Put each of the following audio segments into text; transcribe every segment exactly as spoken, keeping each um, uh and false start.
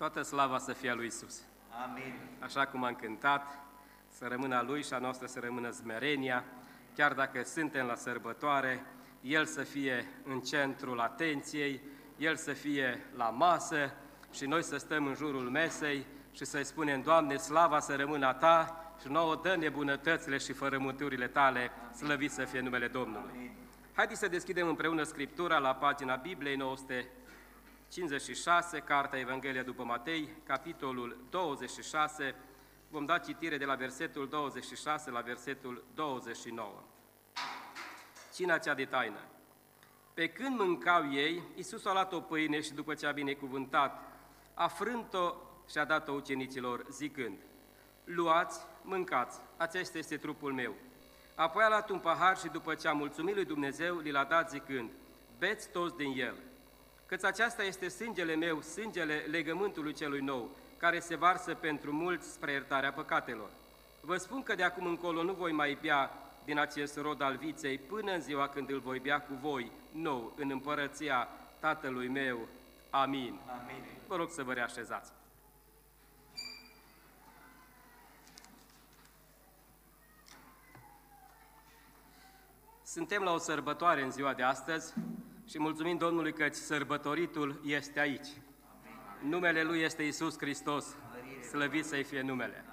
Toată slava să fie a lui Iisus. Amin. Așa cum am cântat, să rămână a Lui și a noastră să rămână smerenia, chiar dacă suntem la sărbătoare, El să fie în centrul atenției, El să fie la masă și noi să stăm în jurul mesei și să-i spunem, Doamne, slava să rămână a Ta și nouă dă-ne bunătățile și fărământurile Tale, slăvit să fie numele Domnului. Haideți să deschidem împreună Scriptura la pagina Bibliei nouă sute cincizeci și șase, Cartea Evanghelia după Matei, capitolul douăzeci și șase, vom da citire de la versetul douăzeci și șase la versetul douăzeci și nouă. Cina cea de taină. Pe când mâncau ei, Iisus a luat o pâine și după ce a binecuvântat, a frânt-o și a dat-o ucenicilor, zicând, luați, mâncați, acesta este trupul meu. Apoi a luat un pahar și după ce a mulțumit lui Dumnezeu, li l-a dat zicând, beți toți din el, căci aceasta este sângele meu, sângele legământului celui nou, care se varsă pentru mulți spre iertarea păcatelor. Vă spun că de acum încolo nu voi mai bea din acest rod al viței până în ziua când îl voi bea cu voi, nou, în împărăția Tatălui meu. Amin. Amin. Vă rog să vă reașezați. Suntem la o sărbătoare în ziua de astăzi și mulțumim Domnului că sărbătoritul este aici. Amin. Numele Lui este Iisus Hristos, slăvit să-i fie numele.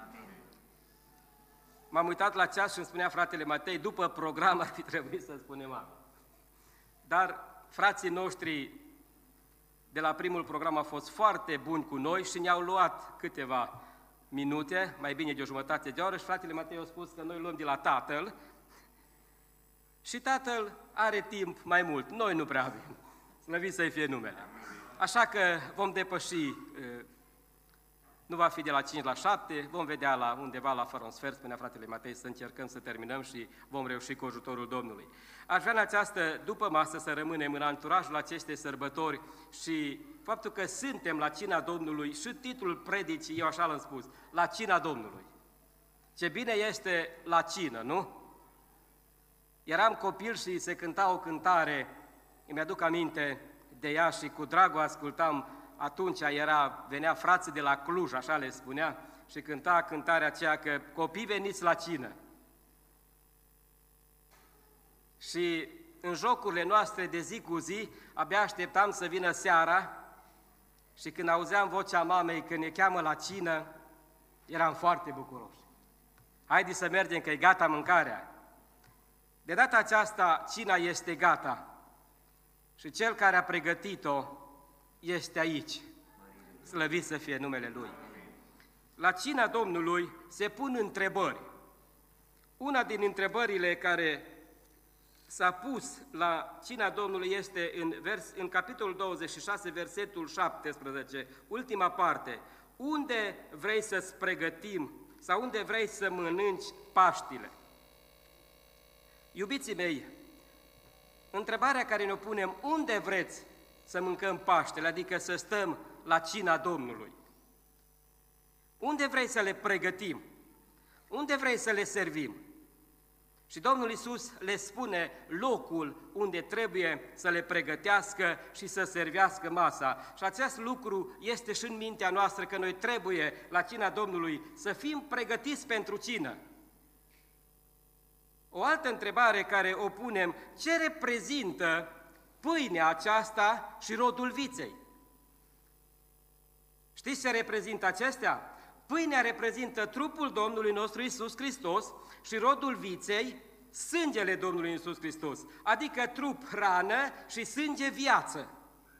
M-am uitat la ceas și îmi spunea fratele Matei, după program ar fi trebuit să spunem asta. Dar frații noștri de la primul program au fost foarte buni cu noi și ne-au luat câteva minute, mai bine de o jumătate de oră, și fratele Matei a spus că noi luăm de la tatăl și tatăl are timp mai mult, noi nu prea avem. Slăvit să-i fie numele. Așa că vom depăși, nu va fi de la cinci la șapte, vom vedea la undeva la fără un sfert, spunea fratele Matei, să încercăm să terminăm și vom reuși cu ajutorul Domnului. Aș vrea în această după masă să rămânem în anturajul acestei sărbători și faptul că suntem la cina Domnului și titlul predicii, eu așa l-am spus, la cina Domnului. Ce bine este la cină, nu? Eram copil și se cânta o cântare, îmi aduc aminte de ea și cu drag o ascultam. Atunci era, venea frații de la Cluj, așa le spunea, și cânta cântarea aceea că copii veniți la cină. Și în jocurile noastre de zi cu zi, abia așteptam să vină seara și când auzeam vocea mamei că ne cheamă la cină, eram foarte bucuroși. Haideți să mergem că e gata mâncarea. De data aceasta, cina este gata și cel care a pregătit-o este aici. Slăvit să fie numele Lui. La cina Domnului se pun întrebări. Una din întrebările care s-a pus la cina Domnului este în, vers, în capitolul douăzeci și șase, versetul șaptesprezece, ultima parte. Unde vrei să-ți pregătim sau unde vrei să mănânci Paștile? Iubiții mei, întrebarea care ne-o punem, unde vreți să mâncăm Paștele, adică să stăm la cina Domnului? Unde vrei să le pregătim? Unde vrei să le servim? Și Domnul Iisus le spune locul unde trebuie să le pregătească și să servească masa. Și acest lucru este și în mintea noastră, că noi trebuie la cina Domnului să fim pregătiți pentru cină. O altă întrebare care o punem, ce reprezintă pâinea aceasta și rodul viței? Știți ce reprezintă acestea? Pâinea reprezintă trupul Domnului nostru Iisus Hristos și rodul viței, sângele Domnului Iisus Hristos, adică trup, hrană și sânge, viață.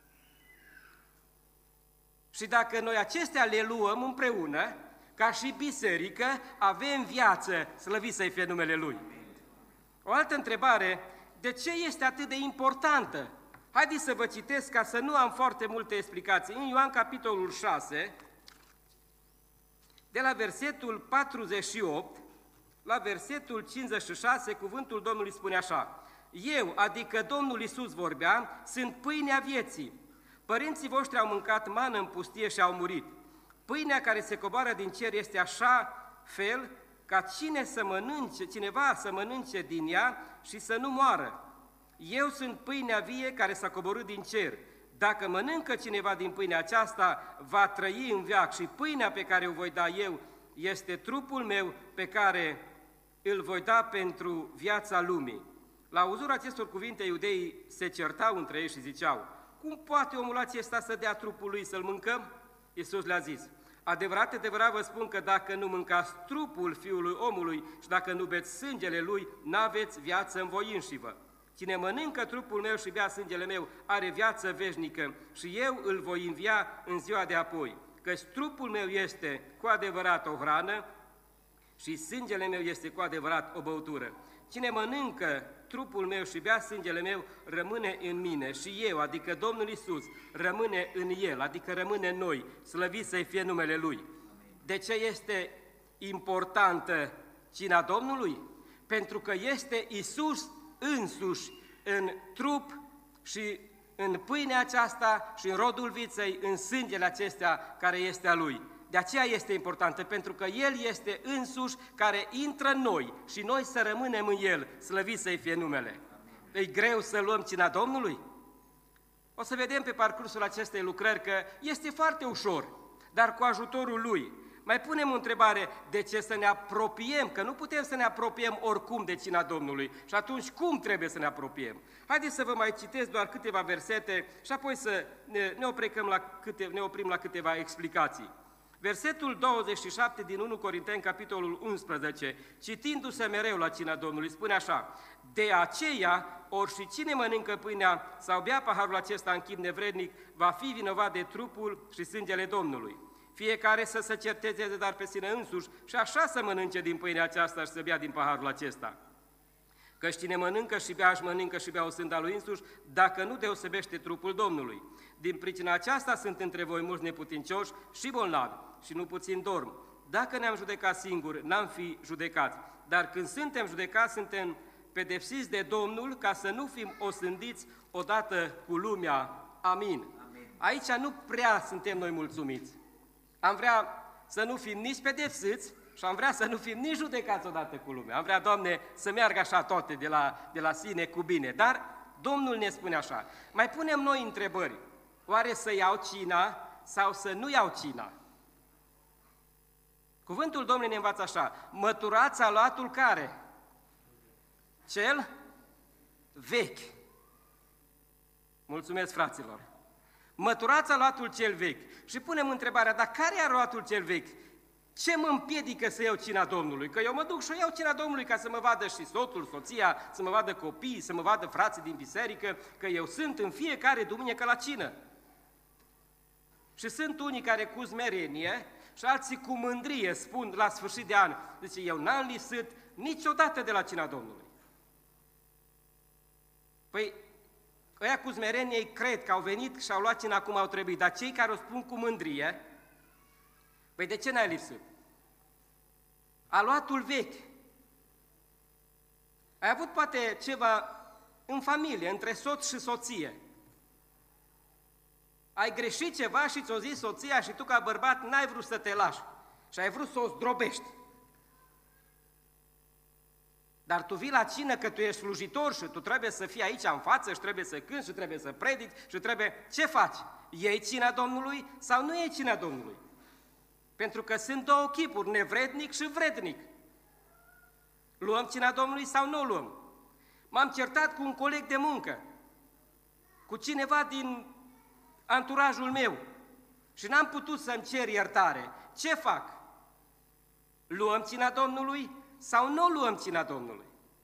Și dacă noi acestea le luăm împreună, ca și biserică, avem viață, slăvit să-i fie numele Lui. O altă întrebare, de ce este atât de importantă? Haideți să vă citesc ca să nu am foarte multe explicații. În Ioan capitolul șase, de la versetul patruzeci și opt la versetul cincizeci și șase, cuvântul Domnului spune așa: eu, adică Domnul Iisus vorbea, sunt pâinea vieții. Părinții voștri au mâncat mană în pustie și au murit. Pâinea care se coboară din cer este așa fel ca cine să mănânce, cineva să mănânce din ea și să nu moară. Eu sunt pâinea vie care s-a coborât din cer. Dacă mănâncă cineva din pâinea aceasta, va trăi în veac și pâinea pe care o voi da eu este trupul meu pe care îl voi da pentru viața lumii. La auzul acestor cuvinte, iudeii se certau între ei și ziceau, cum poate omul acesta să dea trupul lui să-l mâncăm? Iisus le-a zis, adevărat, adevărat vă spun că dacă nu mâncați trupul Fiului omului și dacă nu beți sângele lui, n-aveți viață în voi înșivă. Cine mănâncă trupul meu și bea sângele meu are viață veșnică și eu îl voi învia în ziua de apoi, căci trupul meu este cu adevărat o hrană și sângele meu este cu adevărat o băutură. Cine mănâncă trupul meu și bea sângele meu rămâne în mine și eu, adică Domnul Iisus, rămâne în el, adică rămâne în noi, slăvit să-i fie numele Lui. De ce este importantă cina Domnului? Pentru că este Iisus însuși în trup și în pâinea aceasta și în rodul viței, în sângele acestea care este a Lui. De aceea este importantă, pentru că El este însuși care intră în noi și noi să rămânem în El, slăvit să-i fie numele. E greu să luăm cina Domnului? O să vedem pe parcursul acestei lucrări că este foarte ușor, dar cu ajutorul Lui. Mai punem o întrebare, de ce să ne apropiem? Că nu putem să ne apropiem oricum de cina Domnului. Și atunci cum trebuie să ne apropiem? Haideți să vă mai citesc doar câteva versete și apoi să ne, ne, oprim, la câte, ne oprim la câteva explicații. Versetul douăzeci și șapte din întâi Corinteni, capitolul unsprezece, citindu-se mereu la cina Domnului, spune așa, de aceea, ori și cine mănâncă pâinea sau bea paharul acesta în chip nevrednic, va fi vinovat de trupul și sângele Domnului. Fiecare să se cerceteze dar pe sine însuși și așa să mănânce din pâinea aceasta și să bea din paharul acesta. Căci cine mănâncă și bea și mănâncă și bea o sânda lui însuși, dacă nu deosebește trupul Domnului. Din pricina aceasta sunt între voi mulți neputincioși și bolnavi și nu puțin dorm. Dacă ne-am judecat singuri, n-am fi judecați, dar când suntem judecați, suntem pedepsiți de Domnul ca să nu fim osândiți odată cu lumea. Amin. Amin. Aici nu prea suntem noi mulțumiți. Am vrea să nu fim nici pedepsiți și am vrea să nu fim nici judecați odată cu lumea. Am vrea, Doamne, să meargă așa toate de la, de la sine cu bine, dar Domnul ne spune așa. Mai punem noi întrebări. Oare să iau cina sau să nu iau cina? Cuvântul Domnului ne învață așa. Măturați aluatul care? Cel vechi. Mulțumesc, fraților. Măturați aluatul cel vechi. Și punem întrebarea, dar care e aluatul cel vechi? Ce mă împiedică să iau cina Domnului? Că eu mă duc și iau cina Domnului ca să mă vadă și soțul, soția, să mă vadă copiii, să mă vadă frații din biserică, că eu sunt în fiecare duminică la cină. Și sunt unii care cu smerenie și alții cu mândrie spun la sfârșit de an, zice, eu n-am lipsit niciodată de la cina Domnului. Păi, ăia cu smerenie cred că au venit și au luat cina cum au trebuit, dar cei care o spun cu mândrie, păi de ce n-ai lipsit? Aluatul vechi. Ai avut poate ceva în familie, între soț și soție. Ai greșit ceva și ți-o zis soția și tu ca bărbat n-ai vrut să te lași și ai vrut să o zdrobești. Dar tu vii la cină că tu ești slujitor și tu trebuie să fii aici în față și trebuie să cânti și trebuie să predici și trebuie... Ce faci? Iei cina Domnului sau nu iei cina Domnului? Pentru că sunt două chipuri, nevrednic și vrednic. Luăm cina Domnului sau nu o luăm? M-am certat cu un coleg de muncă, cu cineva din anturajul meu și n-am putut să-mi cer iertare. Ce fac? Luăm cina Domnului sau nu luăm cina Domnului?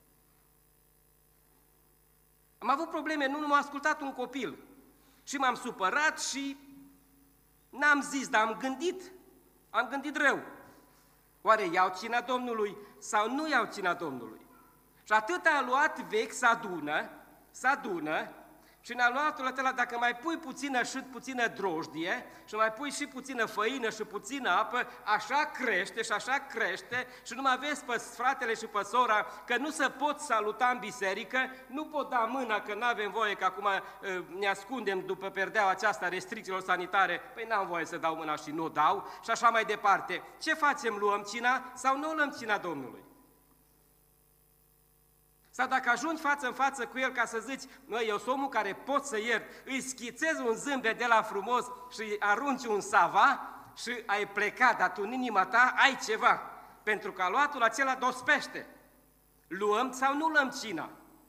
Am avut probleme, nu m-a ascultat un copil și m-am supărat și n-am zis, dar am gândit, am gândit rău. Oare iau cina Domnului sau nu iau cina Domnului? Și atât a luat vechi să adună, să adună, și în aluatul ăla, dacă mai pui puțină și puțină drojdie și mai pui și puțină făină și puțină apă, așa crește și așa crește și nu mai vezi pe fratele și pe sora că nu se pot saluta în biserică, nu pot da mâna că nu avem voie, că acum ne ascundem după perdeaua aceasta restricțiilor sanitare, păi n-am voie să dau mâna și nu o dau și așa mai departe. Ce facem? Luăm cina sau nu luăm cina Domnului? Sau dacă ajungi față în față cu el ca să zici, măi, eu sunt omul care pot să iert, îi schițezi un zâmbet de la frumos și îi arunci un sava și ai plecat, dar tu în inima ta ai ceva, pentru că aluatul acela dospește. Luăm sau nu luăm cina?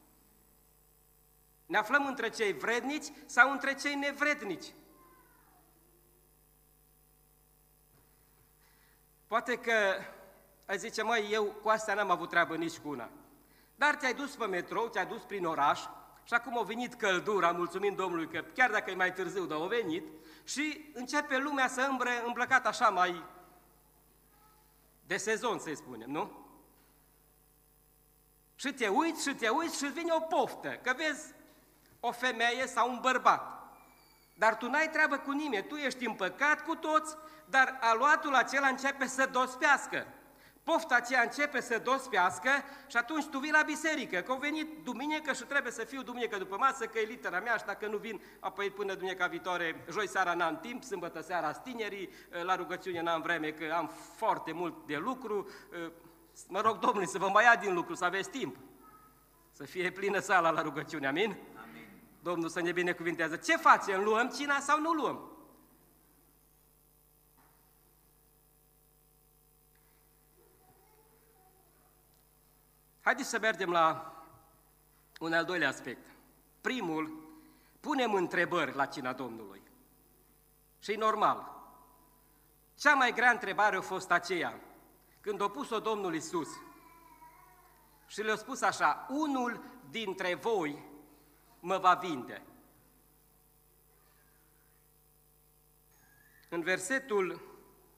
Ne aflăm între cei vrednici sau între cei nevrednici? Poate că ai zice, măi, eu cu astea n-am avut treabă nici cu una. Dar te-ai dus pe metrou, te-ai dus prin oraș și acum a venit căldura, mulțumim Domnului că chiar dacă e mai târziu, dar a venit, și începe lumea să îmbre îmbrăcat așa mai de sezon, să-i spunem, nu? Și te uiți și te uiți și vine o poftă, că vezi o femeie sau un bărbat. Dar tu n-ai treabă cu nimeni, tu ești împăcat cu toți, dar aluatul acela începe să dospească. Pofta aceea începe să dospească și atunci tu vii la biserică, că au venit duminică și trebuie să fiu duminică după masă, că e litera mea și dacă nu vin, apoi până duminica viitoare, joi seara n-am timp, sâmbătă seara stinerii, la rugăciune n-am vreme, că am foarte mult de lucru, mă rog Domnului să vă mai ia din lucru, să aveți timp, să fie plină sala la rugăciune, amin? Amin. Domnul să ne binecuvintează. Ce facem? Luăm cina sau nu luăm? Haideți să mergem la un al doilea aspect. Primul, punem întrebări la cina Domnului. Și e normal. Cea mai grea întrebare a fost aceea, când a pus-o Domnul Iisus și le-a spus așa, unul dintre voi mă va vinde. În versetul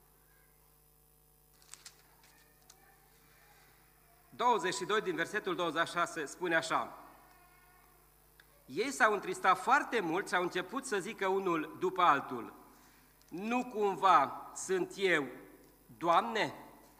douăzeci și doi din versetul douăzeci și șase spune așa, ei s-au întristat foarte mult și au început să zică unul după altul, nu cumva sunt eu, Doamne?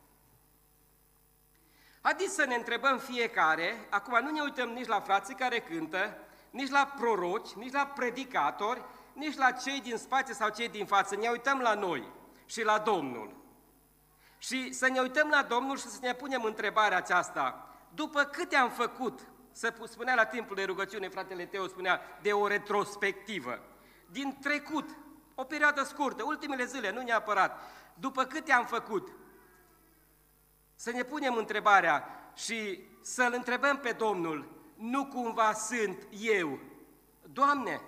Haideți să ne întrebăm fiecare, acum nu ne uităm nici la frații care cântă, nici la proroci, nici la predicatori, nici la cei din spate sau cei din față, ne uităm la noi și la Domnul. Și să ne uităm la Domnul și să ne punem întrebarea aceasta, după câte am făcut, să spunea la timpul de rugăciune, fratele Teo spunea, de o retrospectivă, din trecut, o perioadă scurtă, ultimele zile, nu neapărat, după câte am făcut, să ne punem întrebarea și să-L întrebăm pe Domnul, nu cumva sunt eu, Doamne?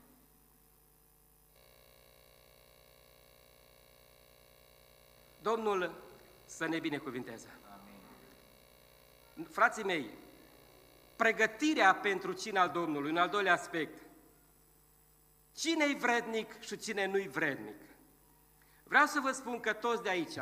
Domnul să ne binecuvinteze. Amin. Frații mei, pregătirea pentru cina al Domnului, un al doilea aspect. Cine-i vrednic și cine nu-i vrednic? Vreau să vă spun că toți de aici,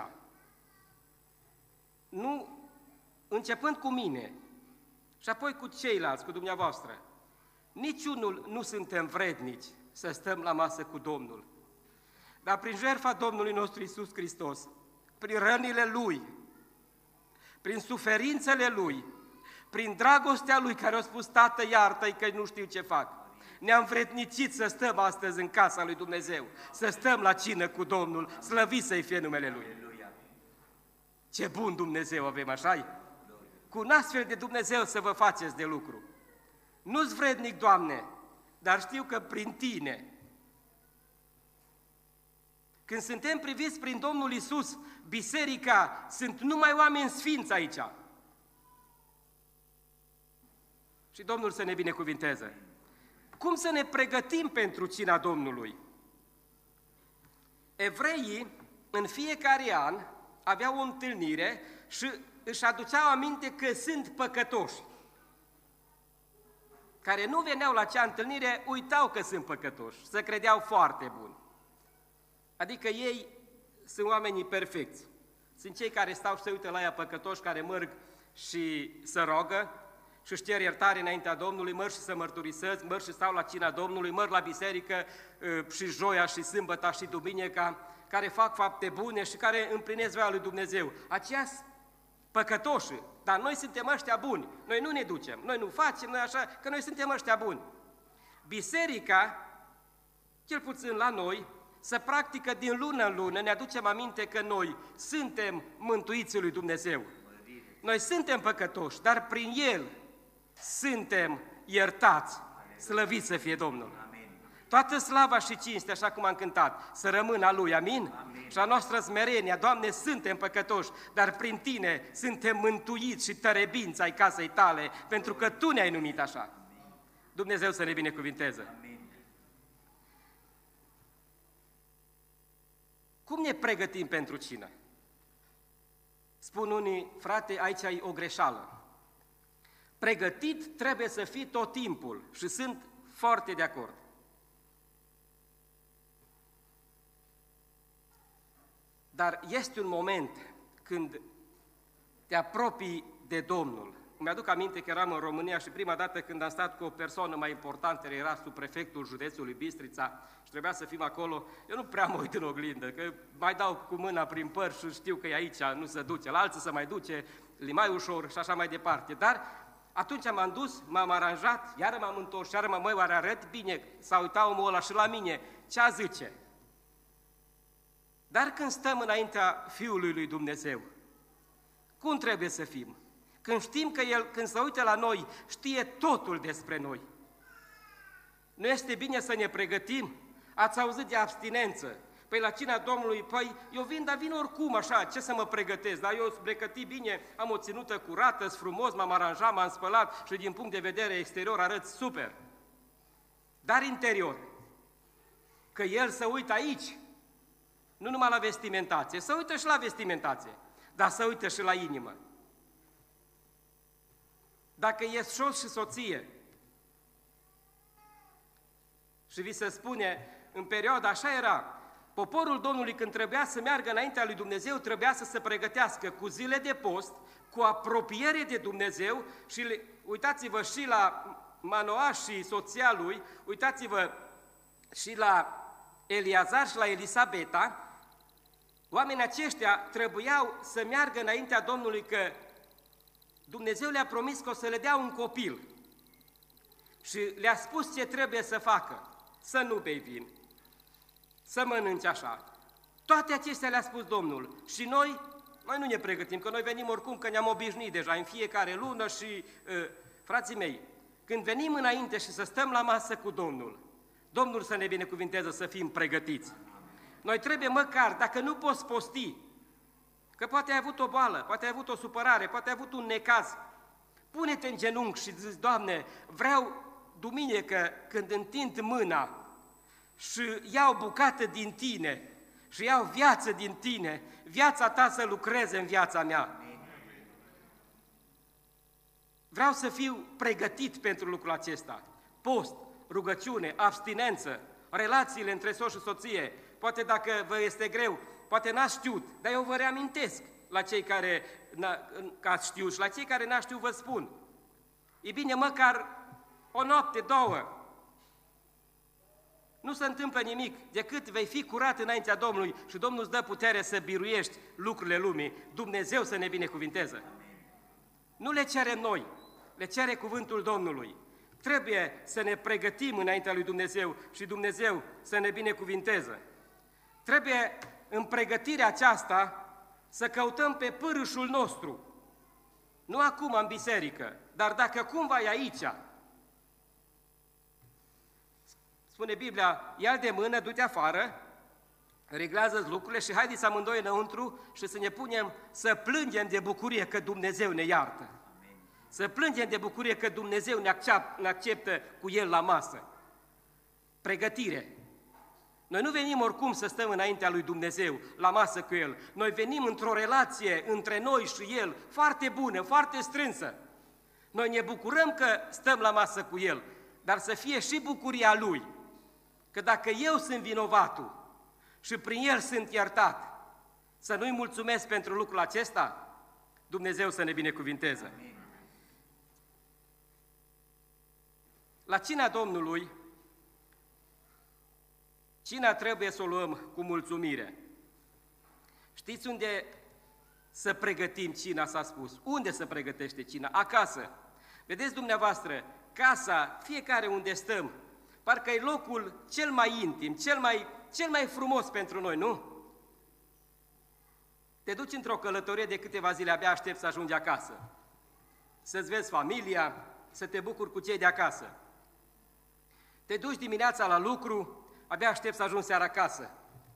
nu, începând cu mine și apoi cu ceilalți, cu dumneavoastră, niciunul nu suntem vrednici să stăm la masă cu Domnul. Dar prin jertfa Domnului nostru Iisus Hristos, prin rănile Lui, prin suferințele Lui, prin dragostea Lui care a spus, Tată, iartă-i că nu știu ce fac. Ne-am vrednicit să stăm astăzi în casa lui Dumnezeu, să stăm la cină cu Domnul, slăvit să-i fie numele Lui. Ce bun Dumnezeu avem, așa-i? Cu un astfel de Dumnezeu să vă faceți de lucru. Nu-ți vrednic, Doamne, dar știu că prin Tine, când suntem priviți prin Domnul Iisus, biserica, sunt numai oameni sfinți aici. Și Domnul să ne binecuvinteze. Cum să ne pregătim pentru cina Domnului? Evreii în fiecare an aveau o întâlnire și își aduceau aminte că sunt păcătoși. Care nu veneau la acea întâlnire, uitau că sunt păcătoși, se credeau foarte buni. Adică ei sunt oamenii perfecți. Sunt cei care stau și se uită la ea păcătoși, care merg și se rogă și își cer iertare înaintea Domnului, merg și să mărturisesc, merg și stau la cina Domnului, merg la biserică și joia și sâmbăta și duminica, care fac fapte bune și care împlinesc voia lui Dumnezeu. Aceia păcătoși, dar noi suntem ăștia buni, noi nu ne ducem, noi nu facem, noi așa, că noi suntem ăștia buni. Biserica, cel puțin la noi, să practică din lună în lună, ne aducem aminte că noi suntem mântuiții lui Dumnezeu. Noi suntem păcătoși, dar prin El suntem iertați. Slăvit să fie Domnul! Toată slava și cinstea, așa cum am cântat, să rămână a Lui, amin? Amin. Și a noastră smerenia, Doamne, suntem păcătoși, dar prin Tine suntem mântuiți și tărebinți ai casei Tale, pentru că Tu ne-ai numit așa. Amin. Dumnezeu să ne binecuvinteze! Amin. Cum ne pregătim pentru cină? Spun unii, frate, aici ai o greșeală. Pregătit trebuie să fii tot timpul și sunt foarte de acord. Dar este un moment când te apropii de Domnul. Îmi aduc aminte că eram în România și prima dată când am stat cu o persoană mai importantă, era subprefectul județului Bistrița și trebuia să fim acolo, eu nu prea mă uit în oglindă, că mai dau cu mâna prin păr și știu că e aici, nu se duce, la alții se mai duce, e mai ușor și așa mai departe. Dar atunci m-am dus, m-am aranjat, iar m-am întors, iar mă oare arăt bine, s-a uitat omul ăla și la mine, ce a zice? Dar când stăm înaintea Fiului lui Dumnezeu, cum trebuie să fim? Când știm că El, când se uită la noi, știe totul despre noi. Nu este bine să ne pregătim? Ați auzit de abstinență. Păi la cina Domnului, păi eu vin, dar vin oricum așa, ce să mă pregătesc? Dar eu sunt pregătit bine, am o ținută curată, sunt frumos, m-am aranjat, m-am spălat și din punct de vedere exterior arăt super. Dar interior, că El se uită aici, nu numai la vestimentație, se uită și la vestimentație, dar se uită și la inimă. Dacă e soț și soție și vi se spune, în perioada așa era, poporul Domnului când trebuia să meargă înaintea lui Dumnezeu, trebuia să se pregătească cu zile de post, cu apropiere de Dumnezeu și le, uitați-vă și la Manoa și soția lui, uitați-vă și la Eliazar și la Elisabeta, oamenii aceștia trebuiau să meargă înaintea Domnului că Dumnezeu le-a promis că o să le dea un copil și le-a spus ce trebuie să facă, să nu bei vin, să mănânci așa. Toate acestea le-a spus Domnul și noi, noi nu ne pregătim, că noi venim oricum, că ne-am obișnuit deja în fiecare lună și, uh, frații mei, când venim înainte și să stăm la masă cu Domnul, Domnul să ne binecuvinteze să fim pregătiți. Noi trebuie măcar, dacă nu poți posti, că poate ai avut o boală, poate ai avut o supărare, poate ai avut un necaz, pune-te în genunchi și zici, Doamne, vreau duminică când întind mâna și iau bucată din Tine și iau viață din Tine, viața Ta să lucreze în viața mea. Vreau să fiu pregătit pentru lucrul acesta. Post, rugăciune, abstinență, relațiile între soț și soție. Poate dacă vă este greu, poate n-ați știut, dar eu vă reamintesc la cei care ați știut și la cei care n-ați știut vă spun. E bine, măcar o noapte, două, nu se întâmplă nimic, decât vei fi curat înaintea Domnului și Domnul îți dă putere să biruiești lucrurile lumii. Dumnezeu să ne binecuvinteze. Nu le cerem noi, le cere cuvântul Domnului. Trebuie să ne pregătim înaintea lui Dumnezeu și Dumnezeu să ne binecuvinteze. Trebuie în pregătirea aceasta să căutăm pe pârâșul nostru. Nu acum în biserică, dar dacă cumva e aici, spune Biblia, ia de mână, du-te afară, reglează-ți lucrurile și haideți amândoi înăuntru și să ne punem să plângem de bucurie că Dumnezeu ne iartă. Amin. Să plângem de bucurie că Dumnezeu ne acceptă, ne acceptă cu El la masă. Pregătire. Noi nu venim oricum să stăm înaintea lui Dumnezeu, la masă cu El. Noi venim într-o relație între noi și El, foarte bună, foarte strânsă. Noi ne bucurăm că stăm la masă cu El, dar să fie și bucuria Lui. Că dacă eu sunt vinovatul și prin El sunt iertat, să nu-i mulțumesc pentru lucrul acesta, Dumnezeu să ne binecuvinteze. Amin. La cina Domnului, cina trebuie să o luăm cu mulțumire. Știți unde să pregătim cina, s-a spus? Unde se pregătește cina? Acasă. Vedeți dumneavoastră, casa, fiecare unde stăm, parcă e locul cel mai intim, cel mai, cel mai frumos pentru noi, nu? Te duci într-o călătorie de câteva zile, abia aștept să ajungi acasă. Să-ți vezi familia, să te bucuri cu cei de acasă. Te duci dimineața la lucru, abia aștept să ajungi seara acasă.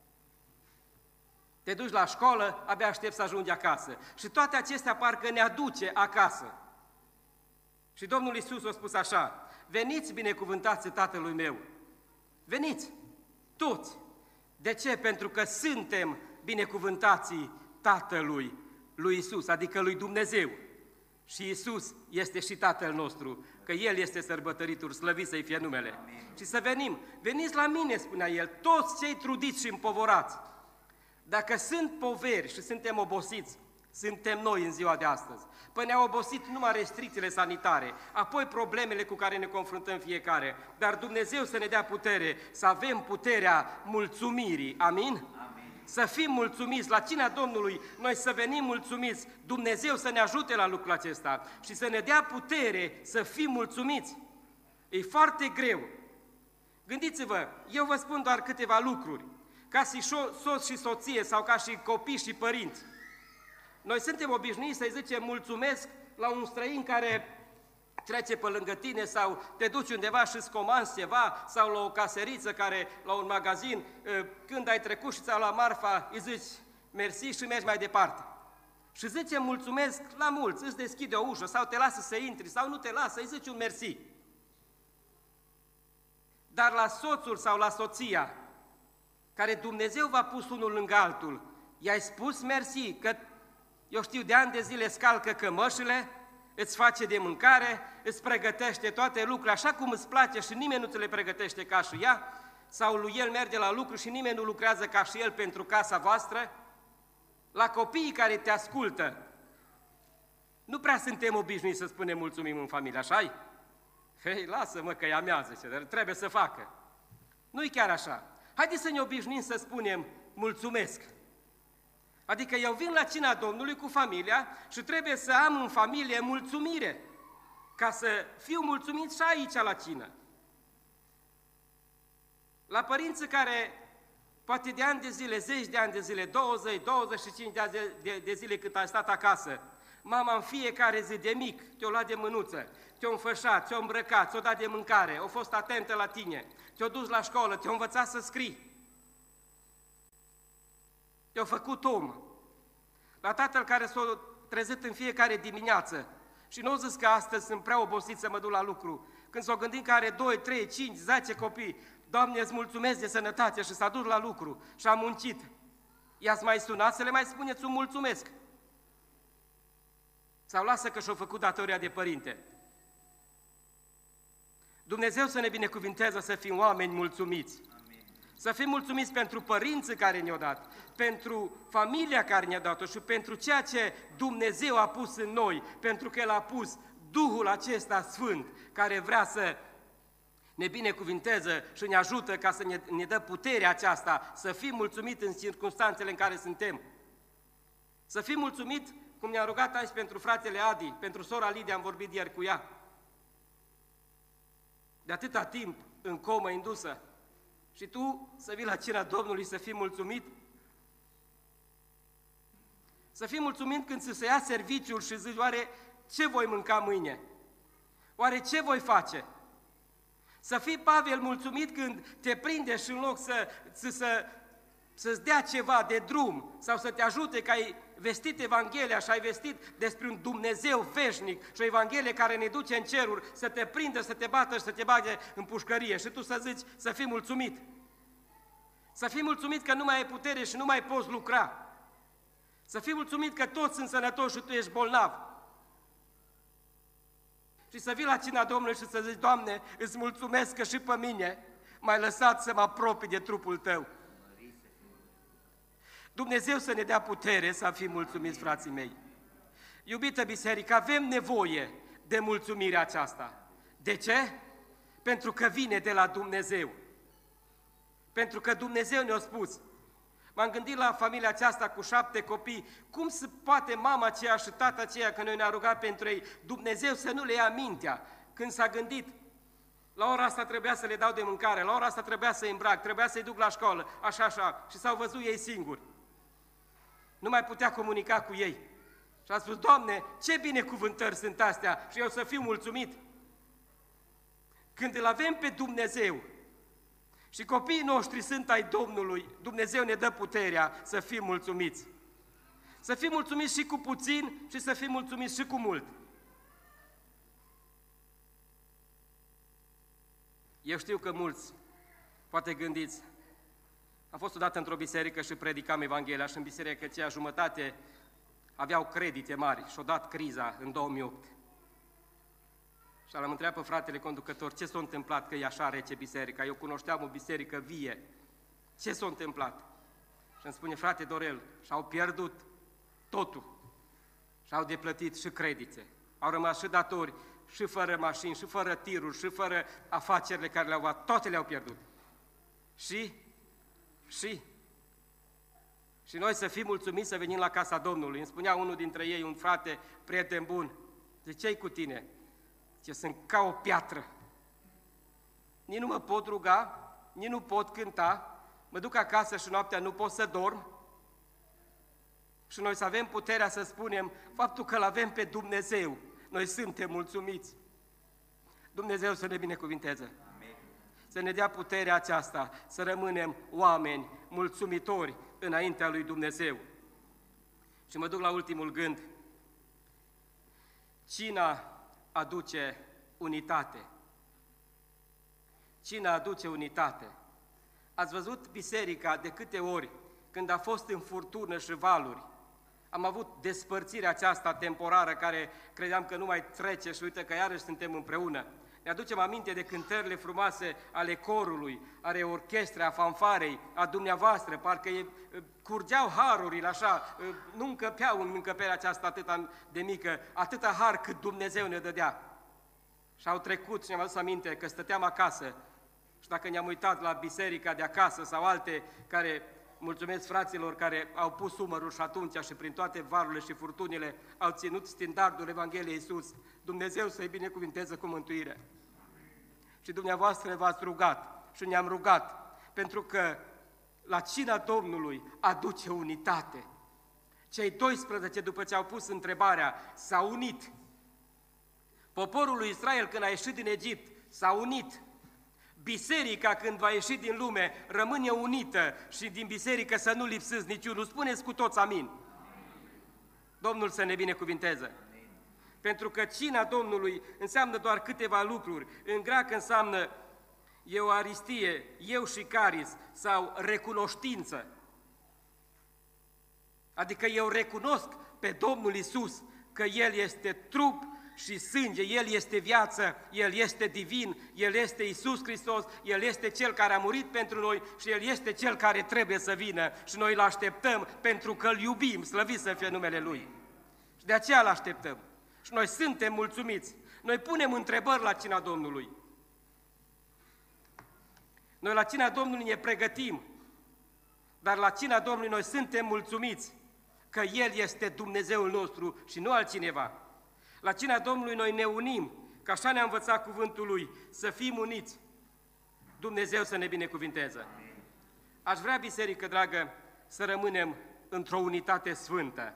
Te duci la școală, abia aștept să ajungi acasă. Și toate acestea parcă ne aduce acasă. Și Domnul Iisus a spus așa: veniți binecuvântați Tatălui meu. Veniți, toți. De ce? Pentru că suntem binecuvântații Tatălui lui Iisus, adică lui Dumnezeu. Și Iisus este și Tatăl nostru, că El este sărbătoritul, slăvit să-i fie numele. Amin. Și să venim, veniți la mine, spunea El, toți cei trudiți și împovorați. Dacă sunt poveri și suntem obosiți, suntem noi în ziua de astăzi. Păi ne-au obosit numai restricțiile sanitare, apoi problemele cu care ne confruntăm fiecare, dar Dumnezeu să ne dea putere, să avem puterea mulțumirii. Amin? Amin. Să fim mulțumiți la cina Domnului, noi să venim mulțumiți, Dumnezeu să ne ajute la lucrul acesta și să ne dea putere să fim mulțumiți. E foarte greu. Gândiți-vă, eu vă spun doar câteva lucruri, ca și soț și soție sau ca și copii și părinți. Noi suntem obișnuiți să-i zicem mulțumesc la un străin care trece pe lângă tine sau te duci undeva și îți comanzi ceva sau la o caseriță care, la un magazin, când ai trecut și ți-a luat marfa, îi zici mersi și mergi mai departe. Și zicem mulțumesc la mulți, îți deschide o ușă sau te lasă să intri sau nu te lasă, îi zici un mersi. Dar la soțul sau la soția, care Dumnezeu v-a pus unul lângă altul, i-ai spus mersi, că eu știu, de ani de zile scalcă cămășile, îți face de mâncare, îți pregătește toate lucrurile așa cum îți place și nimeni nu ți le pregătește ca și ea, sau lui el merge la lucru și nimeni nu lucrează ca și el pentru casa voastră. La copiii care te ascultă, nu prea suntem obișnuiți să spunem mulțumim în familie, așa-i? Hei, lasă-mă că ea mează, dar trebuie să facă. Nu-i chiar așa. Haideți să ne obișnuim să spunem mulțumesc. Adică eu vin la cina Domnului cu familia și trebuie să am în familie mulțumire, ca să fiu mulțumit și aici la cină. La părinții care, poate de ani de zile, zeci de ani de zile, douăzeci, douăzeci și cinci de ani de, de, de zile cât ai stat acasă, mama în fiecare zi de mic te-o luat de mânuță, te-o înfășat, te-o îmbrăcat, ți-o dat de mâncare, a fost atentă la tine, te-o dus la școală, te-o învățat să scrii. Te-au făcut om. La tatăl care s-a trezit în fiecare dimineață și nu au zis că astăzi sunt prea obosit să mă duc la lucru. Când s-au gândit că are doi, trei, cinci, zece copii, Doamne, îți mulțumesc de sănătate și s-a dus la lucru și a muncit. I-ați mai sunat să le mai spuneți un mulțumesc? Sau lasă că și-au făcut datoria de părinte? Dumnezeu să ne binecuvinteze să fim oameni mulțumiți. Să fim mulțumiți pentru părinții care ne-au dat, pentru familia care ne-a dat-o și pentru ceea ce Dumnezeu a pus în noi, pentru că El a pus Duhul acesta Sfânt, care vrea să ne binecuvinteze și ne ajută ca să ne, ne dă puterea aceasta, să fim mulțumiți în circunstanțele în care suntem. Să fim mulțumiți, cum ne-a rugat azi pentru fratele Adi, pentru sora Lidia, am vorbit ieri cu ea. De atâta timp în comă indusă. Și tu să vii la cina Domnului să fii mulțumit? Să fii mulțumit când ți se ia serviciul și zici, oare ce voi mânca mâine? Oare ce voi face? Să fii, Pavel, mulțumit când te prinde și în loc să, să, să, să-ți dea ceva de drum sau să te ajute că ai vestit Evanghelia și ai vestit despre un Dumnezeu veșnic și o Evanghelie care ne duce în ceruri, să te prindă, să te bată și să te bage în pușcărie și tu să zici să fii mulțumit. Să fii mulțumit că nu mai ai putere și nu mai poți lucra. Să fii mulțumit că toți sunt sănătoși și tu ești bolnav. Și să vii la cina Domnului și să zici, Doamne, îți mulțumesc că și pe mine m-ai lăsat să mă apropii de trupul Tău. Dumnezeu să ne dea putere să fim mulțumiți, frații mei. Iubită biserică, avem nevoie de mulțumirea aceasta. De ce? Pentru că vine de la Dumnezeu. Pentru că Dumnezeu ne-a spus. M-am gândit la familia aceasta cu șapte copii, cum se poate mama aceea și tata aceea, că noi ne-a rugat pentru ei, Dumnezeu să nu le ia mintea. Când s-a gândit, la ora asta trebuia să le dau de mâncare, la ora asta trebuia să-i îmbrac, trebuia să-i duc la școală, așa, așa, și s-au văzut ei singuri. Nu mai putea comunica cu ei. Și a spus, Doamne, ce binecuvântări sunt astea și eu să fiu mulțumit. Când îl avem pe Dumnezeu și copiii noștri sunt ai Domnului, Dumnezeu ne dă puterea să fim mulțumiți. Să fim mulțumiți și cu puțin și să fim mulțumiți și cu mult. Eu știu că mulți, poate gândiți, am fost odată într-o biserică și predicam Evanghelia și în biserică aceea jumătate aveau credite mari și-o dat criza în două mii opt. Și l-am întrebat pe fratele conducător ce s-a întâmplat că e așa rece biserica. Eu cunoșteam o biserică vie. Ce s-a întâmplat? Și îmi spune, frate Dorel, și-au pierdut totul. Și-au deplătit și credite. Au rămas și datori, și fără mașini, și fără tiruri, și fără afacerile care le-au luat. Toate le-au pierdut. Și, și, și noi să fim mulțumiți să venim la casa Domnului. Îmi spunea unul dintre ei, un frate, prieten bun, zice, ce-i cu tine? Zice, sunt ca o piatră. Nici nu mă pot ruga, nici nu pot cânta, mă duc acasă și noaptea nu pot să dorm. Și noi să avem puterea să spunem faptul că l-avem pe Dumnezeu. Noi suntem mulțumiți. Dumnezeu să ne binecuvinteze. Amin. Să ne dea puterea aceasta, să rămânem oameni mulțumitori înaintea lui Dumnezeu. Și mă duc la ultimul gând. Cina aduce unitate. Cina aduce unitate. Ați văzut biserica de câte ori, când a fost în furtună și valuri, am avut despărțirea aceasta temporară care credeam că nu mai trece și uite că iarăși suntem împreună. Ne aducem aminte de cântările frumoase ale corului, ale orchestrei, a fanfarei, a dumneavoastră, parcă e, curgeau harurile așa, nu încăpeau în încăperea aceasta atât de mică, atâta har cât Dumnezeu ne dădea. Și au trecut și ne-am adus aminte că stăteam acasă și dacă ne-am uitat la biserica de acasă sau alte care, mulțumesc fraților care au pus umărul și atunci și prin toate valurile și furtunile au ținut standardul Evangheliei Iisus, Dumnezeu să-i binecuvinteze cu mântuire. Și dumneavoastră v-ați rugat și ne-am rugat, pentru că la cina Domnului aduce unitate. Cei doisprezece, după ce au pus întrebarea, s-au unit. Poporul lui Israel, când a ieșit din Egipt, s-a unit. Biserica, când va ieși din lume, rămâne unită și din biserică să nu lipsesc niciunul. Spuneți cu toți amin. Amin. Domnul să ne binecuvinteze. Amin. Pentru că cina Domnului înseamnă doar câteva lucruri. În greacă înseamnă euaristie, eu și caris, sau recunoștință. Adică eu recunosc pe Domnul Iisus că El este trup și sânge, El este viață, El este divin, El este Iisus Hristos, El este Cel care a murit pentru noi și El este Cel care trebuie să vină și noi îl așteptăm pentru că îl iubim, slăvit să fie numele Lui. Și de aceea îl așteptăm. Și noi suntem mulțumiți. Noi punem întrebări la cina Domnului. Noi la cina Domnului ne pregătim, dar la cina Domnului noi suntem mulțumiți că El este Dumnezeul nostru și nu altcineva. La cina Domnului noi ne unim, că așa ne-a învățat cuvântul Lui, să fim uniți. Dumnezeu să ne binecuvinteze. Aș vrea, biserică dragă, să rămânem într-o unitate sfântă.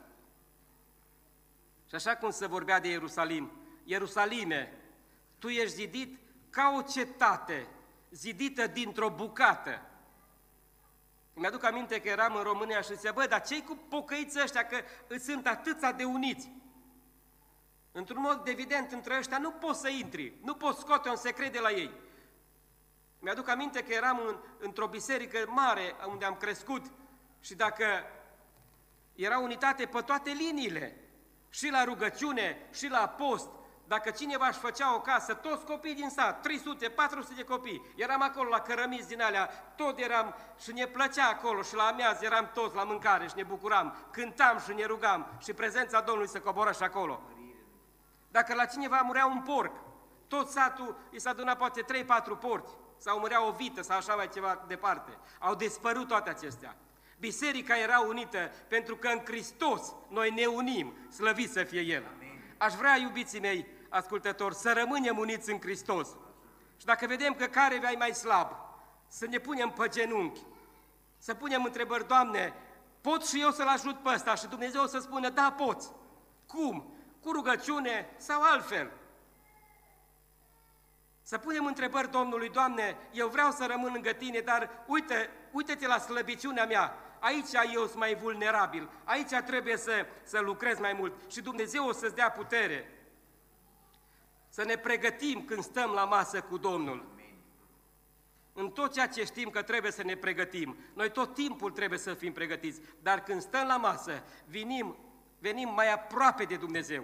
Și așa cum se vorbea de Ierusalim, Ierusalime, tu ești zidit ca o cetate, zidită dintr-o bucată. Îmi aduc aminte că eram în România și zicea, bă, dar ce-i cu pocăiții ăștia, că îți sunt atâția de uniți? Într-un mod evident, între ăștia nu poți să intri, nu poți scoate un secret de la ei. Mi-aduc aminte că eram în, într-o biserică mare unde am crescut și dacă era unitate pe toate liniile, și la rugăciune, și la post, dacă cineva își făcea o casă, toți copiii din sat, trei sute, patru sute de copii, eram acolo la cărămizi din alea, tot eram și ne plăcea acolo și la amiază eram toți la mâncare și ne bucuram, cântam și ne rugam și prezența Domnului se coboră și acolo. Dacă la cineva murea un porc, tot satul i s-a adunat poate trei patru porci, sau murea o vită sau așa mai ceva departe. Au dispărut toate acestea. Biserica era unită pentru că în Hristos noi ne unim, slăvit să fie El. Amin. Aș vrea, iubiții mei, ascultători, să rămânem uniți în Hristos. Și dacă vedem că careva e mai slab, să ne punem pe genunchi, să punem întrebări, Doamne, pot și eu să-l ajut pe ăsta? Și Dumnezeu să spună, da, poți. Cum? Cu rugăciune sau altfel. Să punem întrebări Domnului: Doamne, eu vreau să rămân lângă Tine, dar uite, uite-te la slăbiciunea mea, aici eu sunt mai vulnerabil, aici trebuie să, să lucrez mai mult și Dumnezeu o să-ți dea putere. Să ne pregătim când stăm la masă cu Domnul. În tot ceea ce știm că trebuie să ne pregătim, noi tot timpul trebuie să fim pregătiți, dar când stăm la masă, venim, venim mai aproape de Dumnezeu.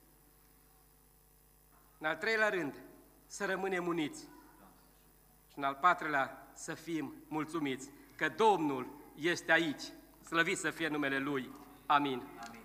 În al treilea rând, să rămânem uniți. Și în al patrulea, să fim mulțumiți că Domnul este aici. Slăvit să fie numele Lui. Amin. Amin.